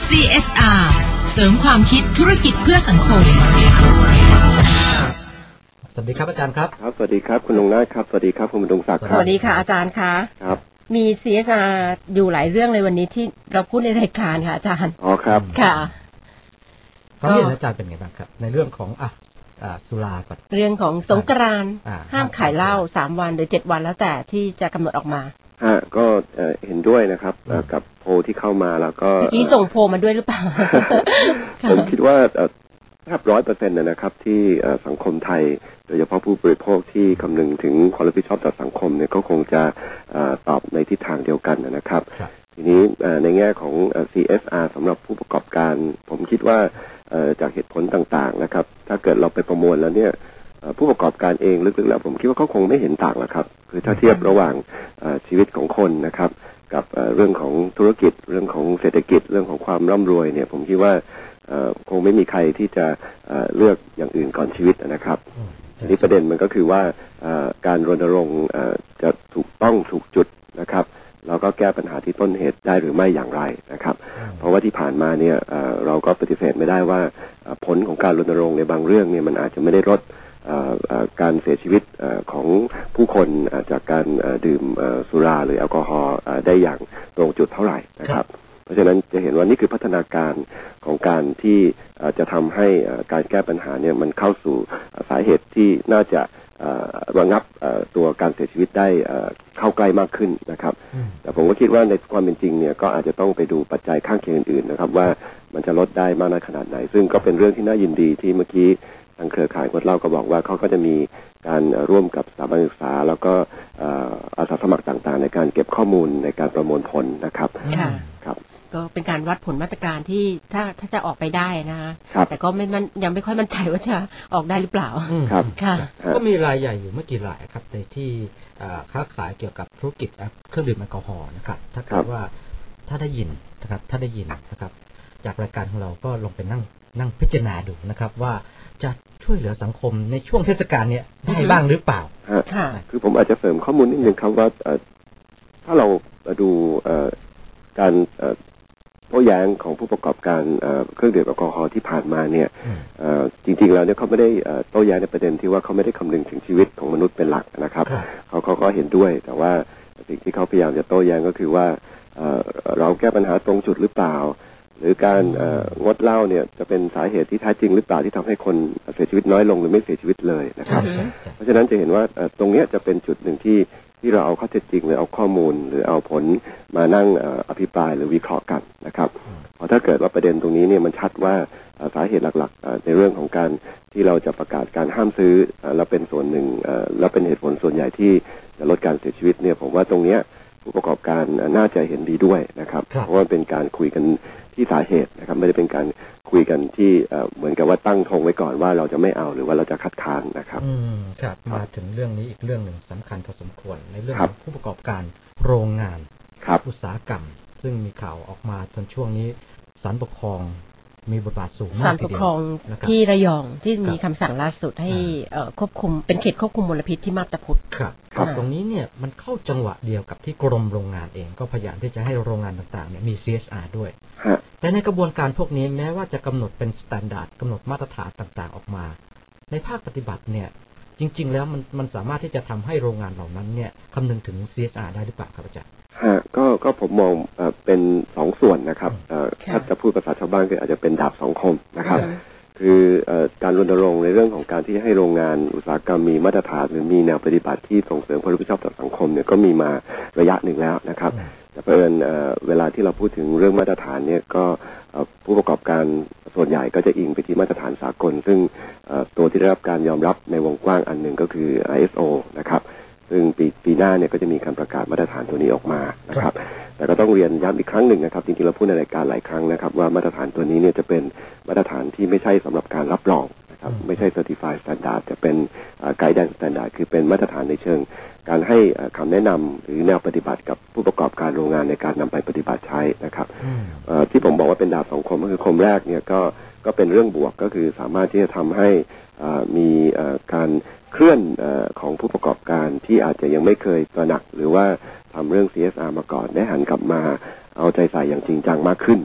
CSR เสริมความคิดธุรกิจเพื่อสังคมสวัสดีครับอาจารย์ครับครับสวัสดีครับคุณนงนาถครับสวัสดีครับคุณบรรดงศักดิ์ครับสวัสดีค่ะอาจารย์คะครับมี CSR อยู่หลายเรื่องเลยวันนี้ที่เราพูดในรายการค่ะอาจารย์อ๋อครับค่ะความเห็นอาจารย์เป็นไงบ้างครับในเรื่องของสุราก่อนเรื่องของสงกรานต์ห้ามขายเหล้า3 วันหรือ7 วันแล้วแต่ที่จะกำหนดออกมาก็เห็นด้วยนะครับกับโพลที่เข้ามาแล้วก็เมื่อกี้ส่งโพลมาด้วยหรือเปล่าผมคิดว่าแทบ100%นะครับที่สังคมไทยโดยเฉพาะผู้บริโภคที่คำนึงถึงความรับผิดชอบต่อสังคมเนี่ยก็คงจะตอบในทิศทางเดียวกันนะครับทีนี้ในแง่ของ CSR สำหรับผู้ประกอบการผมคิดว่าจากเหตุผลต่างๆนะครับถ้าเกิดเราไปประมวลแล้วเนี่ยผู้ประกอบการเองลึกๆแล้วผมคิดว่าเขาคงไม่เห็นต่างหรอกครับคือถ้าเทียบระหว่างชีวิตของคนนะครับกับเรื่องของธุรกิจเรื่องของเศรษฐกิจเรื่องของความร่ำรวยเนี่ยผมคิดว่าคงไม่มีใครที่จะเลือกอย่างอื่นก่อนชีวิตนะครับทีนี้ประเด็นมันก็คือว่าการรณรงค์จะถูกต้องถูกจุดนะครับแล้วก็แก้ปัญหาที่ต้นเหตุได้หรือไม่อย่างไรนะครับเพราะว่าที่ผ่านมาเนี่ยเราก็ปฏิเสธไม่ได้ว่าผลของการรณรงค์ในบางเรื่องเนี่ยมันอาจจะไม่ได้ลดการเสียชีวิตของผู้คนจากการดื่มสุราหรือแอลกอฮอล์ได้อย่างตรงจุดเท่าไหร่นะครับเพราะฉะนั้นจะเห็นว่านี่คือพัฒนาการของการที่จะทำให้การแก้ปัญหาเนี่ยมันเข้าสู่สาเหตุที่น่าจะระงับตัวการเสียชีวิตได้เข้าใกล้มากขึ้นนะครับแต่ผมก็คิดว่าในความเป็นจริงเนี่ยก็อาจจะต้องไปดูปัจจัยข้างเคียงอื่นๆนะครับว่ามันจะลดได้มากน้อยขนาดไหนซึ่งก็เป็นเรื่องที่น่ายินดีที่เมื่อกี้ทางเครือข่ายงดเหล้าก็บอกว่าเขาก็จะมีการร่วมกับสถาบันศึกษาแล้วก็อาสาสมัครต่างๆในการเก็บข้อมูลในการประมวลผลนะครับครับก็เป็นการวัดผลมาตรการที่ถ้าจะออกไปได้นะคะแต่ก็ยังไม่ค่อยมั่นใจว่าจะออกได้หรือเปล่าครับค่ะก็มีรายใหญ่อยู่ไม่กี่รายครับในที่ค้าขายเกี่ยวกับธุรกิจเครื่องดื่มแอลกอฮอล์นะครับถ้าเกิดว่าถ้าได้ยินนะครับจากรายการของเราก็ลงไปนั่งพิจารณาดูนะครับว่าจะช่วยเหลือสังคมในช่วงเทศกาลนี้ได้บ้างหรือเปล่าคือผมอาจจะเสริมข้อมูลนิดนึงครับว่าถ้าเราดูการโต้แย้งของผู้ประกอบการเครื่องดื่มแอลกอฮอล์ที่ผ่านมาเนี่ยจริงๆแล้วเนี่ยเขาไม่ได้โต้แย้งในประเด็นที่ว่าเขาไม่ได้คำนึงถึงชีวิตของมนุษย์เป็นหลักนะครับเขาก็เห็นด้วยแต่ว่าสิ่งที่เขาพยายามจะโต้แย้งก็คือว่าเราแก้ปัญหาตรงจุดหรือเปล่าหรือการงดเหล้าเนี่ยจะเป็นสาเหตุที่แท้จริงหรือเปล่าที่ทำให้คนเสียชีวิตน้อยลงหรือไม่เสียชีวิตเลยนะครับเพราะฉะนั้นจะเห็นว่าตรงนี้จะเป็นจุดหนึ่งที่เราเอาข้อเท็จจริงหรือเอาข้อมูลหรือเอาผลมานั่งอภิปรายหรือวิเคราะห์กันนะครับเพราะถ้าเกิดว่าประเด็นตรงนี้เนี่ยมันชัดว่าสาเหตุหลักๆในเรื่องของการที่เราจะประกาศการห้ามซื้อแล้วเป็นส่วนหนึ่งแล้วเป็นเหตุผลส่วนใหญ่ที่จะลดการเสียชีวิตเนี่ยผมว่าตรงนี้ผู้ประกอบการน่าจะเห็นดีด้วยนะครับเพราะว่าเป็นการคุยกันที่สาเหตุนะครับไม่ได้เป็นการคุยกันที่เหมือนกับว่าตั้งธงไว้ก่อนว่าเราจะไม่เอาหรือว่าเราจะคัดค้านนะครับครับมาถึงเรื่องนี้อีกเรื่องหนึ่งสำคัญพอสมควรในเรื่องของผู้ประกอบการโรงงานอุตสาหกรรมซึ่งมีข่าวออกมาจนช่วงนี้ศาลปกครองมีบทบาทสูงมากทีเดียวศาลปกครองที่ระยองที่มีคำสั่งล่าสุดให้ควบคุมเป็นเขตควบคุมมลพิษที่มาบตาพุธครับตรงนี้เนี่ยมันเข้าจังหวะเดียวกับที่กรมโรงงานเองก็พยายามที่จะให้โรงงานต่างๆเนี่ยมี CSR ด้วยแต่ในกระบวนการพวกนี้แม้ว่าจะกำหนดเป็นมาตรฐานกำหนดมาตรฐานต่างๆออกมาในภาคปฏิบัติเนี่ยจริงๆแล้วมันสามารถที่จะทำให้โรงงานเหล่านั้นเนี่ยคำนึงถึง CSR ได้หรือเปล่าครับอาจารย์ก็ผมมองเป็น2 ส่วนนะครับถ้าจะพูดภาษาชาวบ้านก็อาจจะเป็นดาบ2 คมนะครับคือการรณรงค์ในเรื่องของการที่ให้โรงงานอุตสาหกรรมมีมาตรฐานหรือมีแนวปฏิบัติที่ส่งเสริมความรับผิดชอบต่อสังคมเนี่ยก็มีมาระยะหนึ่งแล้วนะครับแต่เผอิญเวลาที่เราพูดถึงเรื่องมาตรฐานเนี่ยก็ผู้ประกอบการส่วนใหญ่ก็จะอิงไปที่มาตรฐานสากลซึ่งตัวที่ได้รับการยอมรับในวงกว้างอันหนึ่งก็คือ ISO นะครับซึ่งปีหน้าเนี่ยก็จะมีการประกาศมาตรฐานตัวนี้ออกมานะครับแต่ก็ต้องเรียนย้ำอีกครั้งหนึ่งนะครับจริงๆเราพูดในรายการหลายครั้งนะครับว่ามาตรฐานตัวนี้เนี่ยจะเป็นมาตรฐานที่ไม่ใช่สำหรับการรับรองนะครับไม่ใช่ Certified Standard จะเป็น Guidance Standard คือเป็นมาตรฐานในเชิงการให้คำแนะนำหรือแนวปฏิบัติกับผู้ประกอบการโรงงานในการนำไปปฏิบัติใช้นะครับที่ผมบอกว่าเป็นดาบ2 คมก็คือคมแรกเนี่ยก็เป็นเรื่องบวกก็คือสามารถที่จะทำให้มีการเคลื่อนของผู้ประกอบการที่อาจจะยังไม่เคยตระหนักหรือว่าทำเรื่อง CSR มาก่อนได้หันกลับมาเอาใจใส่อย่างจริงจังมากขึ้นนะครับ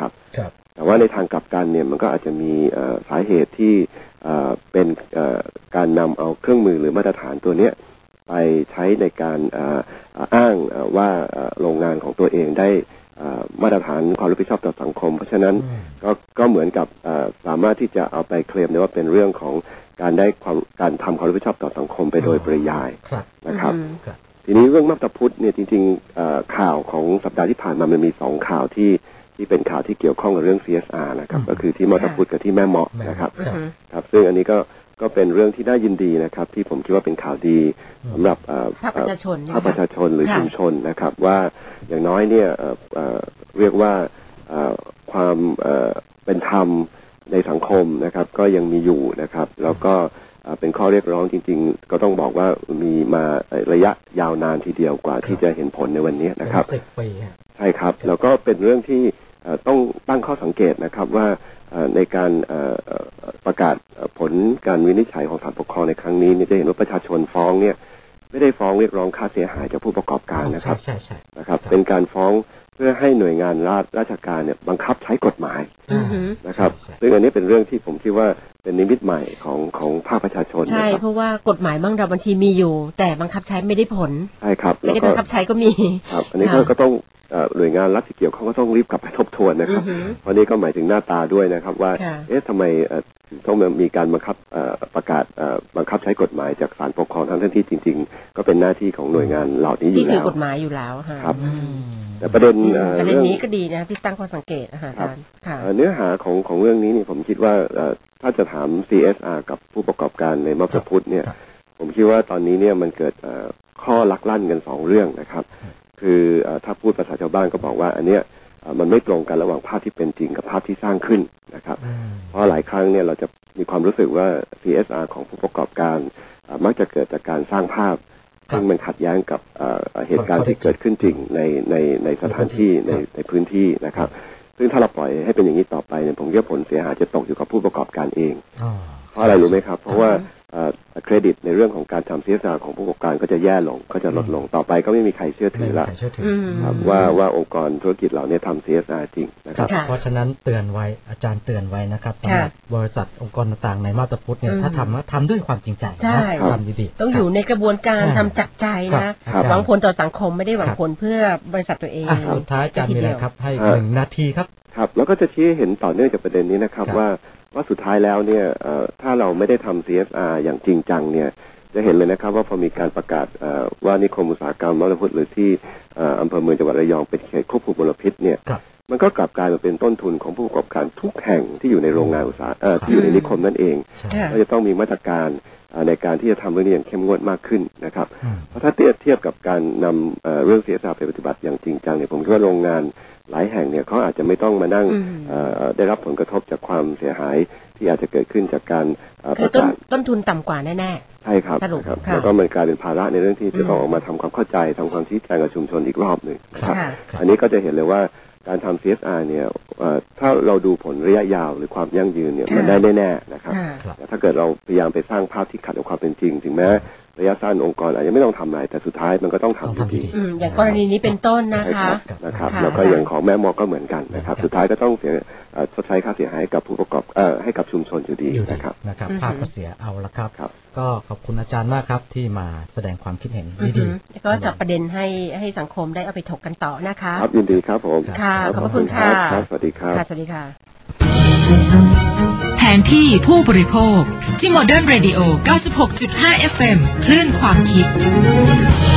นะครับแต่ว่าในทางกลับกันเนี่ยมันก็อาจจะมีสาเหตุที่เป็นการนำเอาเครื่องมือหรือมาตรฐานตัวเนี้ยไปใช้ในการอ้างว่าโรงงานของตัวเองได้มาตรฐานความรับผิดชอบต่อสังคมเพราะฉะนั้นก็เหมือนกับสามารถที่จะเอาไปเคลมได้ว่าเป็นเรื่องของการทำความรับผิดชอบต่อสังคมไปโดยปริยายนะครับทีนี้เรื่องมาตรพุทธเนี่ยจริงๆข่าวของสัปดาห์ที่ผ่านมามันมี2ข่าวที่เป็นข่าวที่เกี่ยวข้องกับเรื่อง CSR นะครับก็คือที่มาตรพุทธกับที่แม่เมาะนะครับครับซึ่งอันนี้ก็เป็นเรื่องที่น่ายินดีนะครับที่ผมคิดว่าเป็นข่าวดีสำหรับภาคประชาชนหรือชุมชนนะครับว่าอย่างน้อยเนี่ยเรียกว่าความเป็นธรรมในสังคมนะครับก็ยังมีอยู่นะครับแล้วก็เป็นข้อเรียกร้องจริงๆก็ต้องบอกว่ามีมาระยะยาวนานทีเดียวกว่าที่จะเห็นผลในวันนี้นะครับ 10 ปีใช่ครับแล้วก็เป็นเรื่องที่ต้องตั้งข้อสังเกตนะครับว่าในการประกาศผลการวินิจฉัยของศาลปกครองในครั้งนี้จะเห็นว่าประชาชนฟ้องเนี่ยไม่ได้ฟ้องเรียกร้องค่าเสียหายจากผู้ประกอบการนะครับนะครับเป็นการฟ้องเพื่อให้หน่วยงานราชการเนี่ยบังคับใช้กฎหมายนะครับซึ่งอันนี้เป็นเรื่องที่ผมคิดว่าเป็นนิมิตใหม่ของภาคประชาชนใช่เพราะว่ากฎหมายบางทีมีอยู่แต่บังคับใช้ไม่ได้ผลใช่ครับไม่ได้บังคับใช้ก็มีครับอันนี้ก็ต้องหน่วยงานรัฐที่เกี่ยวข้องก็ต้องรีบกลับไปทบทวนนะครับเพราะนี้ก็หมายถึงหน้าตาด้วยนะครับว่าทำไมต้องมีการบังคับประกาศบังคับใช้กฎหมายจากศาลปกครองทั้งที่จริงๆก็เป็นหน้าที่ของหน่วยงานเหล่านี้อยู่แล้วที่ถือกฎหมายอยู่แล้วครับแต่ประเด็นนี้ก็ดีนะที่ตั้งข้อสังเกตอาจารย์เนื้อหาของเรื่องนี้นี่ผมคิดว่าถ้าจะถาม CSR กับผู้ประกอบการในมัธยพุทธเนี่ยผมคิดว่าตอนนี้เนี่ยมันเกิดข้อลักลั่นกัน2เรื่องนะครับคือถ้าพูดภาษาชาวบ้านก็บอกว่าอันเนี้ยมันไม่ตรงกันระหว่างภาพที่เป็นจริงกับภาพที่สร้างขึ้นนะครับเพราะหลายครั้งเนี่ยเราจะมีความรู้สึกว่า CSR ของผู้ประกอบการมักจะเกิดจากการสร้างภาพซึ่งมันขัดแย้งกับเหตุการณ์ที่เกิดขึ้นจริงในสถานที่ในพื้นที่นะครับซึ่งถ้าเราปล่อยให้เป็นอย่างนี้ต่อไปเนี่ยผมคิดว่าผลเสียหายจะตกอยู่กับผู้ประกอบการเองเพราะอะไรรู้ไหมครับเพราะว่าเครดิตในเรื่องของการทำ CSR ของผู้ประกอบการก็จะแย่ลงก็จะลดลงต่อไปก็ไม่มีใครเชื่อถือละครับว่าองค์กรธุรกิจเหล่านี้ทำ CSR จริงนะครับเพราะฉะนั้นเตือนไว้อาจารย์เตือนไว้นะครับสำหรับบริษัทองค์กรต่างๆในมาตรพุทธเนี่ยถ้าทำด้วยความจริงใจทำดีๆต้องอยู่ในกระบวนการทำจากใจนะหวังผลต่อสังคมไม่ได้หวังผลเพื่อบริษัทตัวเองสุดท้ายอาจารย์มีอะไรครับให้1 นาทีครับครับแล้วก็จะชี้เห็นต่อเนื่องจากประเด็นนี้นะครับว่าสุดท้ายแล้วเนี่ยถ้าเราไม่ได้ทำ CSR อย่างจริงจังเนี่ยจะเห็นเลยนะครับว่าพอมีการประกาศว่านิคมอุตสาหกรรมมัธยพุทธหรือที่อำเภอเมืองจังหวัดระยองเป็นเขตควบคุมมลพิษเนี่ยมันก็กลับกลายมาเป็นต้นทุนของผู้ประกอบการทุกแห่งที่อยู่ในโรงงานอุตสาหที่อยู่ในนิคมนั่นเองก็จะต้องมีมาตรการในการที่จะทำเรื่องนี้อย่างเข้มงวดมากขึ้นนะครับเพราะถ้าเทียบกับการนำเรื่อง CSR ไปปฏิบัติอย่างจริงจังเนี่ยผมคิดว่าโรงงานหลายแห่งเนี่ยเขาอาจจะไม่ต้องมานั่งได้รับผลกระทบจากความเสียหายที่อาจจะเกิดขึ้นจากการคือต้นทุนต่ำกว่าแน่ๆใช่ครับแล้วก็มันกลายเป็นภาระในเรื่องที่จะต้องออกมาทำความเข้าใจทำความชี้แจงกับชุมชนอีกรอบหนึ่งนะครับอันนี้ก็จะเห็นเลยว่าการทำ CSR เนี่ยถ้าเราดูผลระยะยาวหรือความยั่งยืนเนี่ยมันได้แน่ๆนะครับแต่ถ้าเกิดเราพยายามไปสร้างภาพที่ขัดกับความเป็นจริงถึงแม้ระยะสั้นองค์กรอาจจะไม่ต้องทำอะไรแต่สุดท้ายมันก็ต้องทำดีๆอย่างกรณีนี้เป็นต้นนะคะแล้วก็อย่างของแม่มอก็เหมือนกันนะครับสุดท้ายก็ต้องเสียชดใช้ค่าเสียหายกับผู้ประกอบให้กับชุมชนอยู่ดีนะครับภาพก็เสียเอาละครับก็ขอบคุณอาจารย์มากครับที่มาแสดงความคิดเห็นดีๆแล้วก็จับประเด็นให้สังคมได้เอาไปถกกันต่อนะคะครับยินดีครับผมค่ะขอบคุณค่ะสวัสดีครับสวัสดีค่ะแผนที่ผู้บริโภคที่ Modern Radio 96.5 FM คลื่นความคิด